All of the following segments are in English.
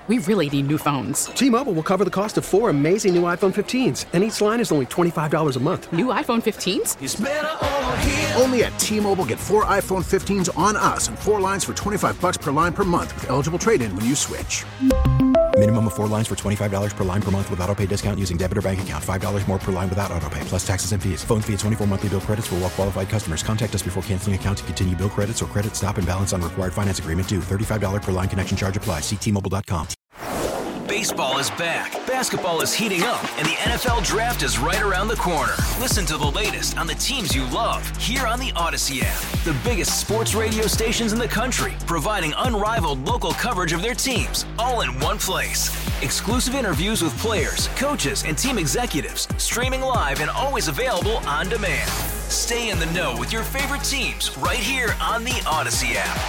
We really need new phones. T-Mobile will cover the cost of 4 amazing new iPhone 15s, and each line is only $25 a month. New iPhone 15s? It's better over here. Only at T-Mobile, get 4 iPhone 15s on us and 4 lines for $25 per line per month with eligible trade-in when you switch. Minimum of 4 lines for $25 per line per month with autopay discount using debit or bank account. $5 more per line without autopay, plus taxes and fees. Phone fee at 24 monthly bill credits for well-qualified customers. Contact us before canceling account to continue bill credits or credit stop and balance on required finance agreement due. $35 per line connection charge applies. See T-Mobile.com. Baseball is back, basketball is heating up, and the NFL Draft is right around the corner. Listen to the latest on the teams you love here on the Odyssey app. The biggest sports radio stations in the country, providing unrivaled local coverage of their teams, all in one place. Exclusive interviews with players, coaches, and team executives, streaming live and always available on demand. Stay in the know with your favorite teams right here on the Odyssey app.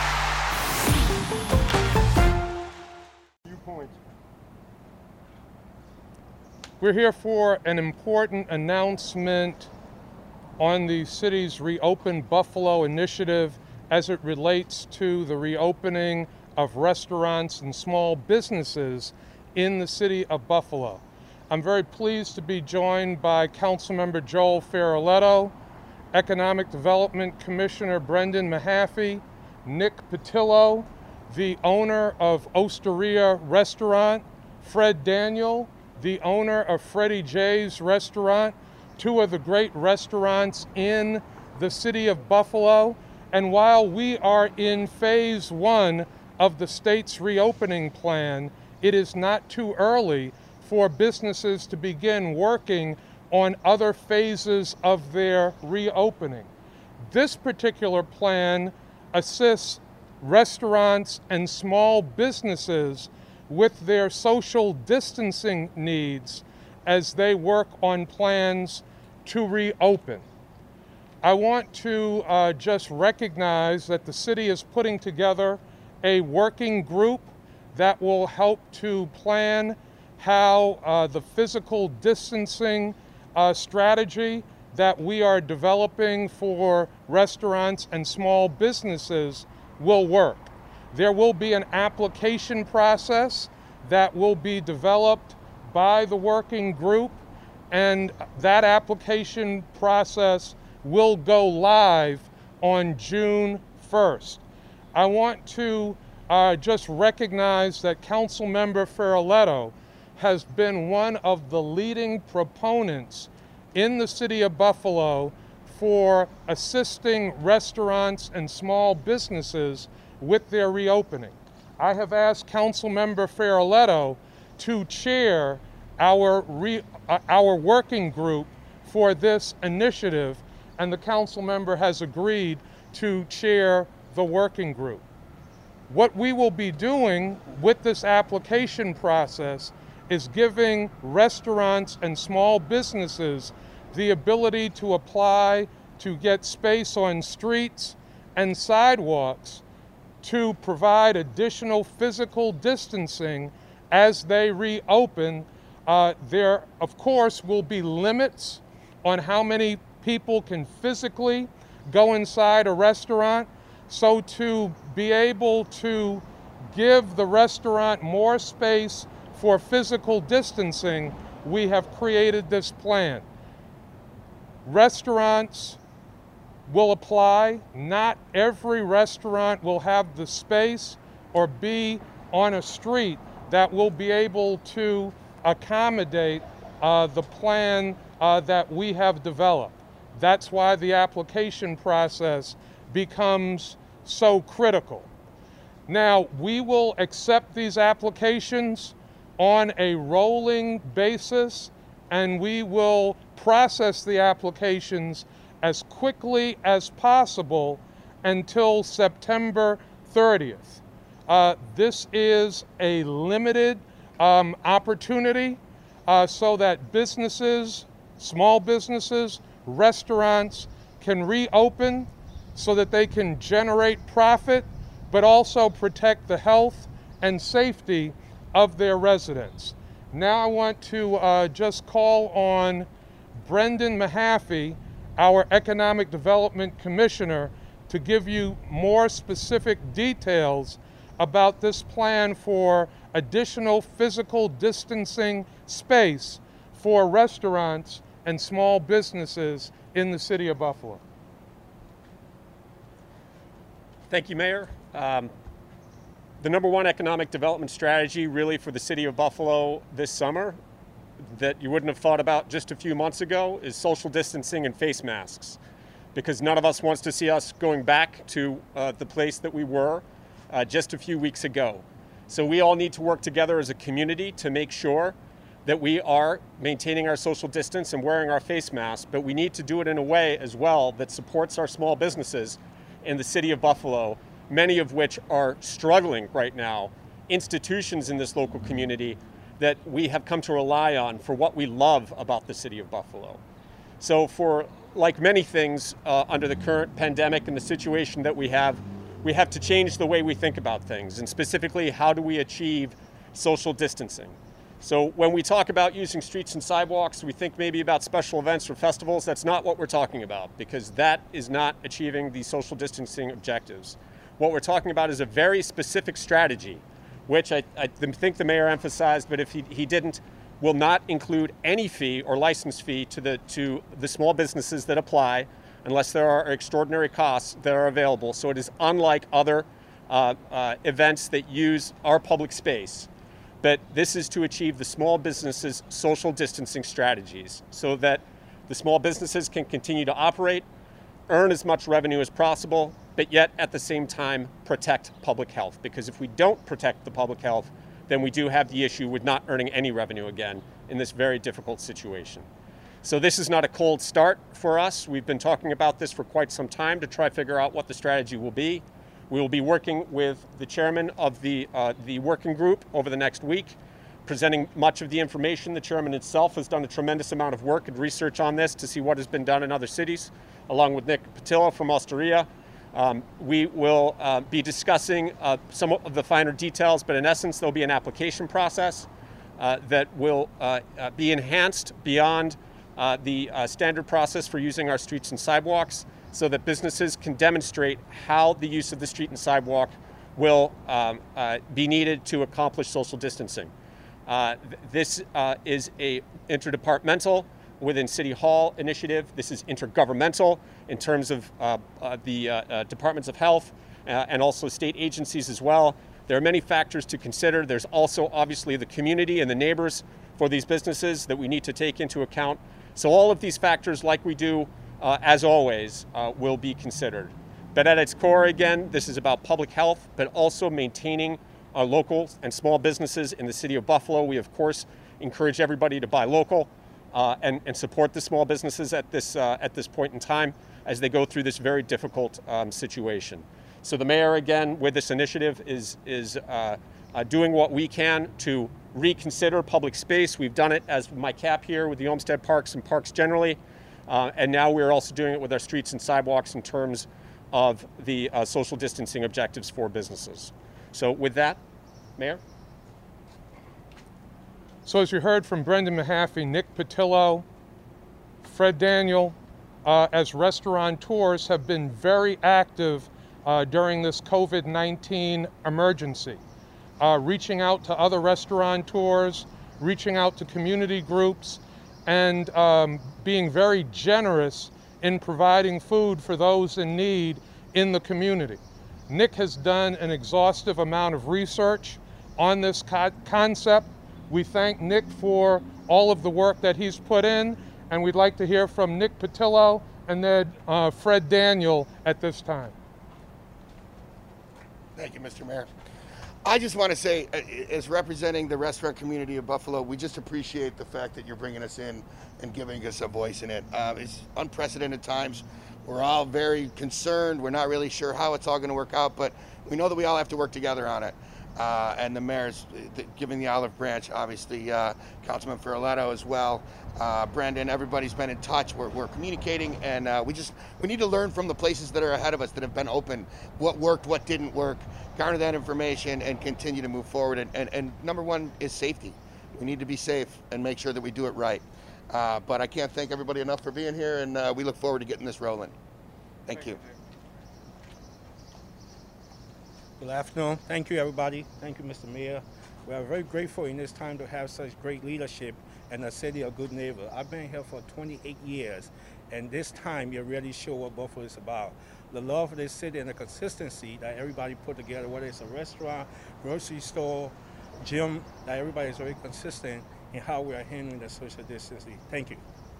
We're here for an important announcement on the city's Reopen Buffalo initiative as it relates to the reopening of restaurants and small businesses in the city of Buffalo. I'm very pleased to be joined by Councilmember Joel Ferraletto, Economic Development Commissioner Brendan Mahaffey, Nick Patillo, the owner of Osteria Restaurant, Fred Daniel, the owner of Freddie J's Restaurant, 2 of the great restaurants in the city of Buffalo. And while we are in phase 1 of the state's reopening plan, it is not too early for businesses to begin working on other phases of their reopening. This particular plan assists restaurants and small businesses with their social distancing needs as they work on plans to reopen. I want to just recognize that the city is putting together a working group that will help to plan how the physical distancing strategy that we are developing for restaurants and small businesses will work. There will be an application process that will be developed by the working group, and that application process will go live on June 1st. I want to just recognize that Councilmember Ferraletto has been one of the leading proponents in the city of Buffalo for assisting restaurants and small businesses with their reopening. I have asked Councilmember Ferraletto to chair our working group for this initiative, and the council member has agreed to chair the working group. What we will be doing with this application process is giving restaurants and small businesses the ability to apply to get space on streets and sidewalks to provide additional physical distancing as they reopen. There, of course, will be limits on how many people can physically go inside a restaurant. So to be able to give the restaurant more space for physical distancing, we have created this plan. Restaurants will apply. Not every restaurant will have the space or be on a street that will be able to accommodate the plan that we have developed. That's why the application process becomes so critical. Now, we will accept these applications on a rolling basis, and we will process the applications as quickly as possible until September 30th. This is a limited opportunity so that businesses, small businesses, restaurants can reopen so that they can generate profit, but also protect the health and safety of their residents. Now I want to just call on Brendan Mahaffey, our Economic Development Commissioner, to give you more specific details about this plan for additional physical distancing space for restaurants and small businesses in the city of Buffalo. Thank you, Mayor. The number one economic development strategy really for the city of Buffalo this summer that you wouldn't have thought about just a few months ago is social distancing and face masks, because none of us wants to see us going back to the place that we were just a few weeks ago. So we all need to work together as a community to make sure that we are maintaining our social distance and wearing our face masks, but we need to do it in a way as well that supports our small businesses in the city of Buffalo, many of which are struggling right now, institutions in this local community that we have come to rely on for what we love about the city of Buffalo. So for, like many things under the current pandemic and the situation that we have to change the way we think about things, and specifically, how do we achieve social distancing? So when we talk about using streets and sidewalks, we think maybe about special events or festivals. That's not what we're talking about, because that is not achieving the social distancing objectives. What we're talking about is a very specific strategy, which I think the mayor emphasized, but if he didn't, will not include any fee or license fee to the small businesses that apply, unless there are extraordinary costs that are available. So it is unlike other events that use our public space. But this is to achieve the small businesses' social distancing strategies so that the small businesses can continue to operate, earn as much revenue as possible, but yet at the same time protect public health. Because if we don't protect the public health, then we do have the issue with not earning any revenue again in this very difficult situation. So this is not a cold start for us. We've been talking about this for quite some time to try to figure out what the strategy will be. We will be working with the chairman of the working group over the next week, presenting much of the information. The chairman himself has done a tremendous amount of work and research on this to see what has been done in other cities, along with Nick Patillo from Osteria. We will be discussing some of the finer details, but in essence, there'll be an application process that will be enhanced beyond the standard process for using our streets and sidewalks, so that businesses can demonstrate how the use of the street and sidewalk will be needed to accomplish social distancing. This is a interdepartmental within City Hall initiative. This is intergovernmental in terms of the departments of health and also state agencies as well. There are many factors to consider. There's also obviously the community and the neighbors for these businesses that we need to take into account. So all of these factors, like we do as always, will be considered. But at its core, again, this is about public health, but also maintaining our local and small businesses in the city of Buffalo. We, of course, encourage everybody to buy local and support the small businesses at this point in time as they go through this very difficult situation. So the mayor, again, with this initiative is doing what we can to reconsider public space. We've done it as my cap here with the Olmsted Parks and parks generally. And now we're also doing it with our streets and sidewalks in terms of the social distancing objectives for businesses. So with that, Mayor. So as you heard from Brendan Mahaffey, Nick Patillo, Fred Daniel, as restaurateurs have been very active during this COVID-19 emergency, reaching out to other restaurateurs, reaching out to community groups, and being very generous in providing food for those in need in the community. Nick has done an exhaustive amount of research on this concept. We thank Nick for all of the work that he's put in, and we'd like to hear from Nick Patillo and then Fred Daniel at this time. Thank you, Mr. Mayor. I just want to say, as representing the restaurant community of Buffalo, we just appreciate the fact that you're bringing us in and giving us a voice in it. It's unprecedented times. We're all very concerned. We're not really sure how it's all going to work out, but we know that we all have to work together on it. And the mayor's giving the olive branch, obviously, Councilman Ferroletto as well. Brendan, everybody's been in touch. We're communicating, and we need to learn from the places that are ahead of us that have been open, what worked, what didn't work, garner that information, and continue to move forward. And number one is safety. We need to be safe and make sure that we do it right. But I can't thank everybody enough for being here, and we look forward to getting this rolling. Thank you. Good afternoon. Thank you, everybody. Thank you, Mr. Mayor. We are very grateful in this time to have such great leadership and a city of good neighbor. I've been here for 28 years, and this time you really show what Buffalo is about. The love of this city and the consistency that everybody put together, whether it's a restaurant, grocery store, gym, that everybody is very consistent in how we are handling the social distancing. Thank you.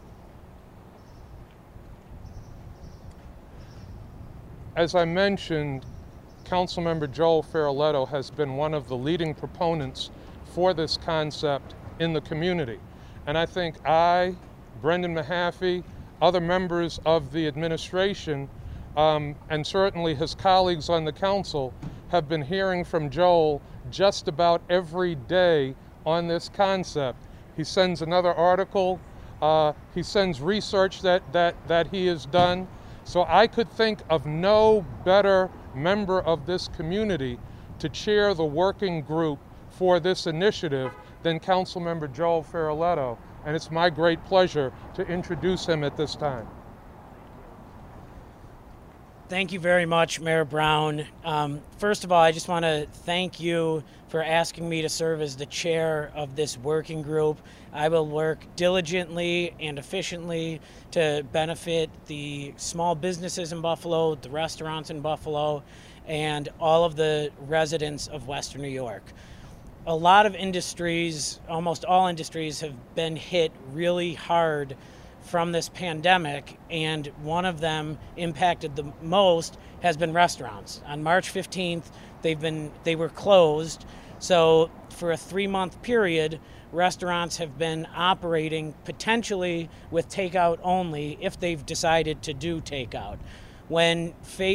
As I mentioned, Councilmember Joel Feroleto has been one of the leading proponents for this concept in the community. And I think I, Brendan Mahaffey, other members of the administration, and certainly his colleagues on the council have been hearing from Joel just about every day on this concept. He sends another article, he sends research that he has done. So I could think of no better member of this community to chair the working group for this initiative than Councilmember Joel Feroleto, and it's my great pleasure to introduce him at this time. Thank you very much, Mayor Brown. First of all, I just want to thank you for asking me to serve as the chair of this working group. I will work diligently and efficiently to benefit the small businesses in Buffalo, the restaurants in Buffalo, and all of the residents of Western New York. A lot of industries, almost all industries, have been hit really hard from this pandemic, and one of them impacted the most has been restaurants. On March 15th, they were closed. So for a 3-month period, restaurants have been operating potentially with takeout only if they've decided to do takeout. When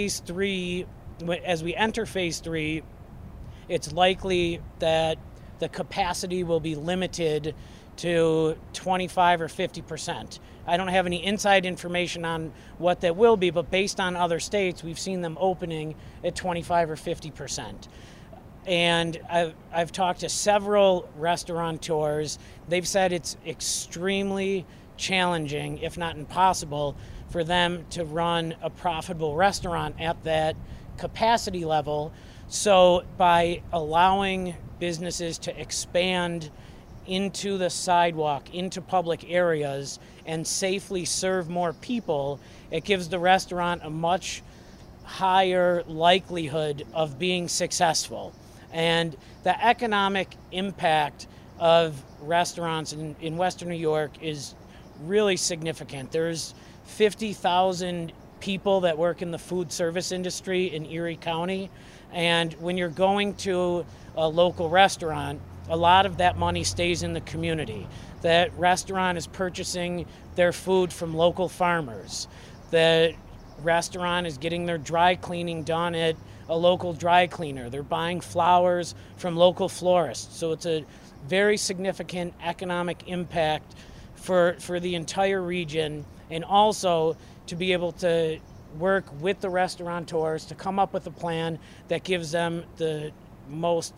as we enter phase 3, it's likely that the capacity will be limited to 25 or 50%. I don't have any inside information on what that will be, but based on other states, we've seen them opening at 25 or 50%. And I've talked to several restaurateurs. They've said it's extremely challenging, if not impossible, for them to run a profitable restaurant at that capacity level. So by allowing businesses to expand into the sidewalk, into public areas, and safely serve more people, it gives the restaurant a much higher likelihood of being successful. And the economic impact of restaurants in Western New York is really significant. There's 50,000 people that work in the food service industry in Erie County, and when you're going to a local restaurant, a lot of that money stays in the community. That restaurant is purchasing their food from local farmers. The restaurant is getting their dry cleaning done at a local dry cleaner. They're buying flowers from local florists. So it's a very significant economic impact for the entire region, and also to be able to work with the restaurateurs to come up with a plan that gives them the most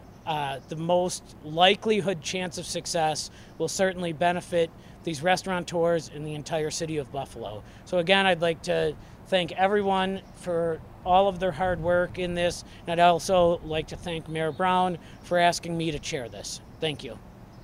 likelihood chance of success will certainly benefit these restaurateurs in the entire city of Buffalo. So again, I'd like to thank everyone for all of their hard work in this, and I'd also like to thank Mayor Brown for asking me to chair this. Thank you.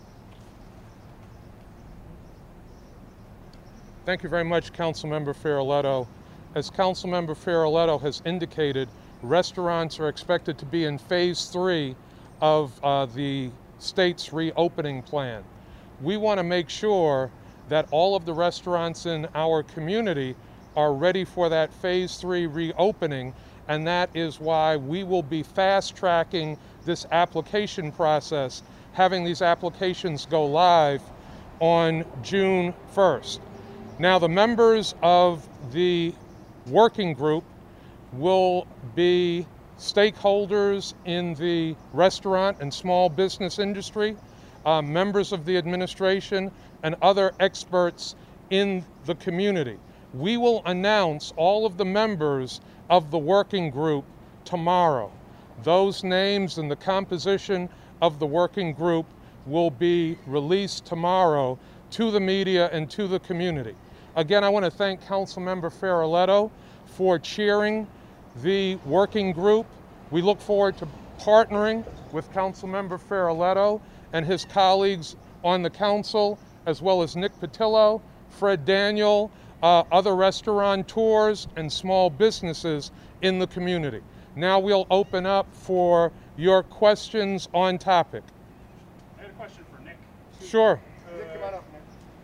Thank you very much, Councilmember Feroleto. As Councilmember Feroleto has indicated, restaurants are expected to be in phase 3 of the state's reopening plan. We want to make sure that all of the restaurants in our community are ready for that phase 3 reopening, and that is why we will be fast-tracking this application process, having these applications go live on June 1st. Now, the members of the working group will be stakeholders in the restaurant and small business industry, members of the administration, and other experts in the community. We will announce all of the members of the working group tomorrow. Those names and the composition of the working group will be released tomorrow to the media and to the community. Again, I want to thank Councilmember Feroleto for chairing the working group. We look forward to partnering with Councilmember Ferraletto and his colleagues on the council, as well as Nick Patillo, Fred Daniel, other restaurateurs and small businesses in the community. Now we'll open up for your questions on topic. I had a question for Nick. Sure. Nick, come on up,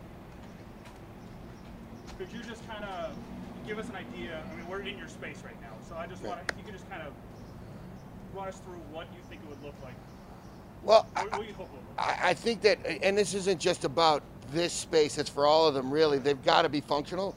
Nick. Could you just kind of give us an idea? I mean, we're in your space right now, so I just want to, if you could just kind of run us through what you think it would look like. Well, what you hope it would look like. I think that, and this isn't just about this space, it's for all of them really. They've got to be functional.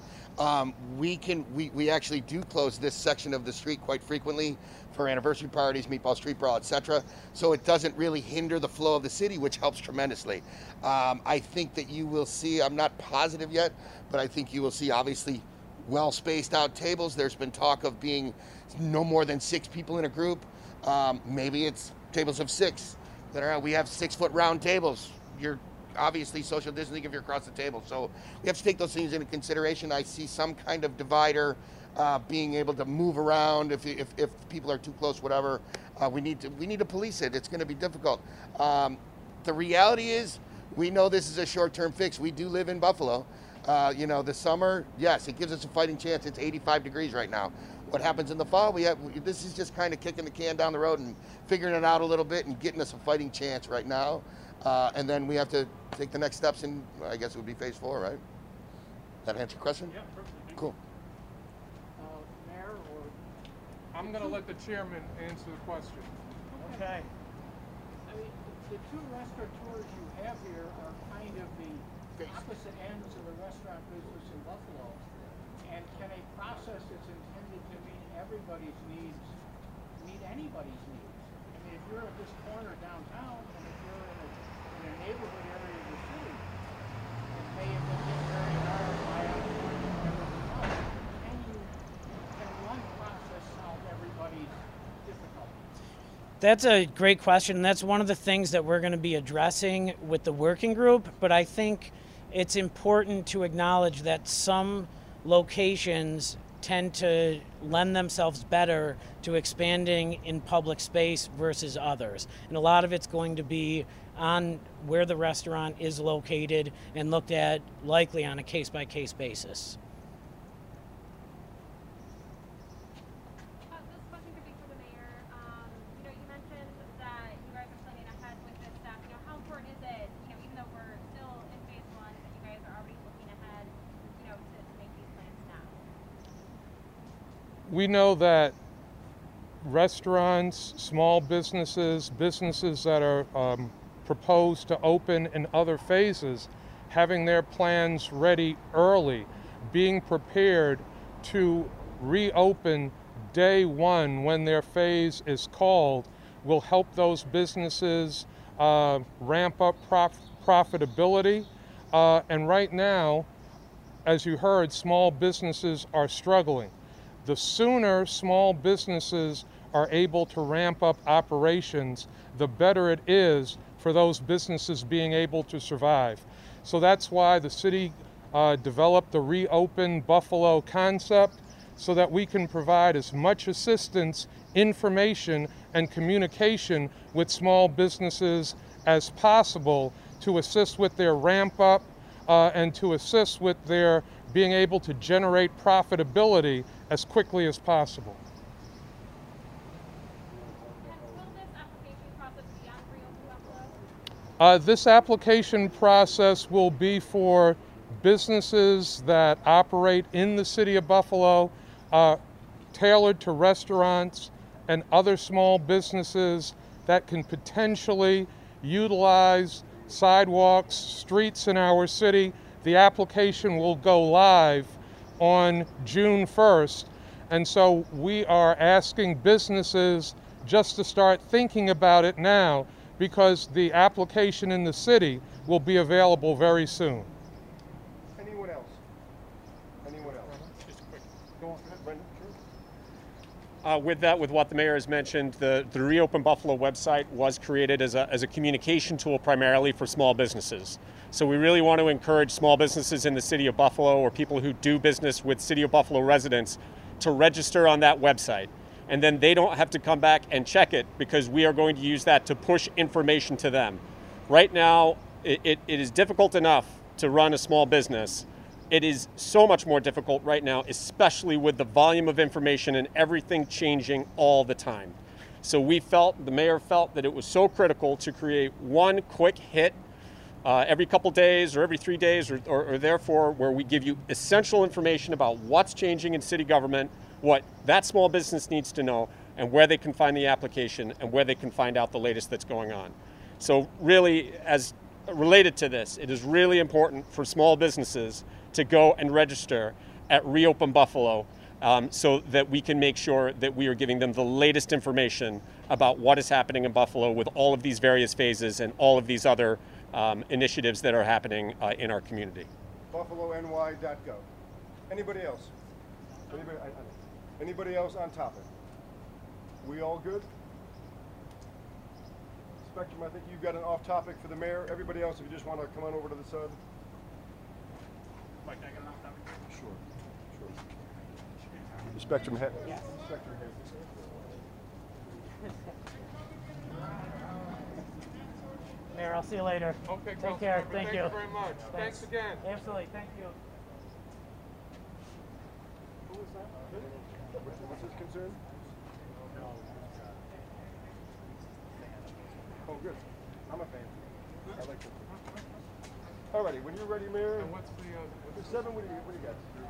We actually do close this section of the street quite frequently for anniversary parties, meatball street brawl, etc. So it doesn't really hinder the flow of the city, which helps tremendously. I think that you will see, I'm not positive yet, but I think you will see obviously well spaced out tables. There's been talk of being no more than 6 people in a group. Maybe it's tables of 6 that are, we have 6-foot round tables. You're obviously social distancing if you're across the table. So we have to take those things into consideration. I see some kind of divider being able to move around if people are too close, whatever. We need to police it. It's going to be difficult. The reality is we know this is a short-term fix. We do live in Buffalo. The summer, yes, it gives us a fighting chance. It's 85 degrees right now. What happens in the fall, this is just kind of kicking the can down the road and figuring it out a little bit and getting us a fighting chance right now. And then we have to take the next steps, and I guess it would be phase 4, right? That answer your question? Yeah, perfect. Cool. Mayor, or I'm going to let the chairman answer the question. okay. I mean, the 2 restaurateurs you have here are kind of the opposite ends of the restaurant business in Buffalo. And can a process that's intended to meet everybody's needs meet anybody's needs? I mean, if you're at this corner downtown, and if you're in a neighborhood area of the city, it may have been hit very hard by unemployment and everything else. Can one process solve everybody's difficulties? That's a great question. That's one of the things that we're going to be addressing with the working group. But I think it's important to acknowledge that some locations tend to lend themselves better to expanding in public space versus others. And a lot of it's going to be on where the restaurant is located and looked at likely on a case-by-case basis. This question could be for the mayor. You mentioned that you guys are planning ahead with this stuff. How important is it, even though we're still in phase 1, that you guys are already looking ahead, to make these plans now? We know that restaurants, small businesses, businesses that are proposed to open in other phases, having their plans ready early, being prepared to reopen day 1 when their phase is called, will help those businesses ramp up profitability. And right now, as you heard, small businesses are struggling. The sooner small businesses are able to ramp up operations, the better it is for those businesses being able to survive. So that's why the city developed the Reopen Buffalo concept, so that we can provide as much assistance, information, and communication with small businesses as possible to assist with their ramp up and to assist with their being able to generate profitability as quickly as possible. This application process will be for businesses that operate in the city of Buffalo, tailored to restaurants and other small businesses that can potentially utilize sidewalks, streets in our city. The application will go live on June 1st. And so we are asking businesses just to start thinking about it now, because the application in the city will be available very soon. Anyone else? Anyone else? Just a quick. Go on, Brendan. Sure. With what the mayor has mentioned, the Reopen Buffalo website was created as a communication tool primarily for small businesses. So we really want to encourage small businesses in the city of Buffalo, or people who do business with City of Buffalo residents, to register on that website. and then they don't have to come back and check it because we are going to use that to push information to them. Right now, it is difficult enough to run a small business. It is so much more difficult right now, especially with the volume of information and everything changing all the time. So the mayor felt that it was so critical to create one quick hit every couple days or every 3 days or therefore where we give you essential information about what's changing in city government, what that small business needs to know, and where they can find the application and where they can find out the latest that's going on. So really, as related to this, it is really important for small businesses to go and register at Reopen Buffalo so that we can make sure that we are giving them the latest information about what is happening in Buffalo with all of these various phases and all of these other initiatives that are happening in our community. BuffaloNY.gov. Anybody else? Anybody else on topic? We all good? Spectrum, I think you've got an off topic for the mayor. Everybody else, if you just want to come on over to the side. Mike, can I get an off topic? Sure. The Spectrum head. Yes. Spectrum head. Mayor, I'll see you later. Okay, take care. Thank you. Thank you very much. Thanks again. Absolutely. Thank you. Who was that? What's his concern? Oh, good. I'm a fan. I like it. Alrighty, when you're ready, Mayor. And what's the 7? What do you got? We got the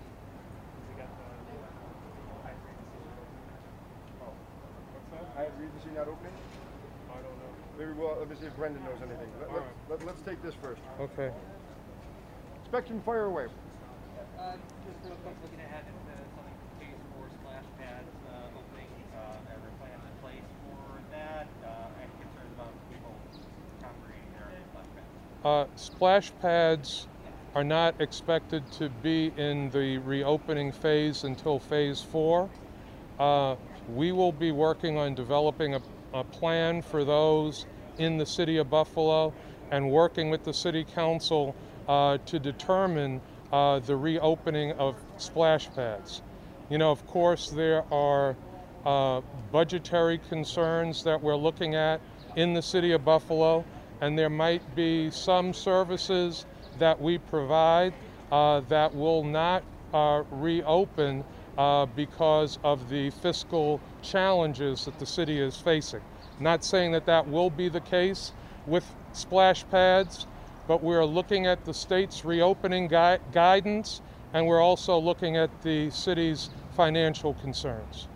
what's that? I have Regency not opening? I don't know. Maybe let me see if Brendan knows anything. Let's take this first. Okay. Spectrum, fire away. Just real quick, looking ahead into something phase 4 splash pads opening, every plan in place for that. Any concerns about people congregating there at splash pads? Splash pads are not expected to be in the reopening phase until phase 4. We will be working on developing a plan for those in the city of Buffalo and working with the city council to determine the reopening of splash pads. You know, of course, there are budgetary concerns that we're looking at in the city of Buffalo, and there might be some services that we provide that will not reopen because of the fiscal challenges that the city is facing. Not saying that that will be the case with splash pads, but we're looking at the state's reopening guidance, and we're also looking at the city's financial concerns.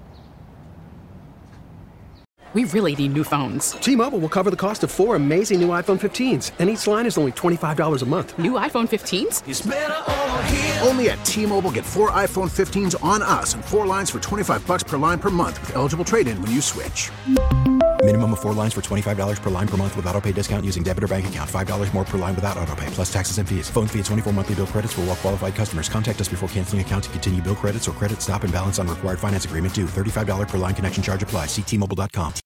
We really need new phones. T-Mobile will cover the cost of 4 amazing new iPhone 15s, and each line is only $25 a month. New iPhone 15s? It's better over here. Only at T-Mobile, get 4 iPhone 15s on us and 4 lines for $25 per line per month with eligible trade-in when you switch. Minimum of 4 lines for $25 per line per month with autopay discount using debit or bank account. $5 more per line without autopay, plus taxes and fees. Phone fee at 24 monthly bill credits for well-qualified customers. Contact us before canceling account to continue bill credits or credit stop and balance on required finance agreement due. $35 per line connection charge applies. See T-Mobile.com.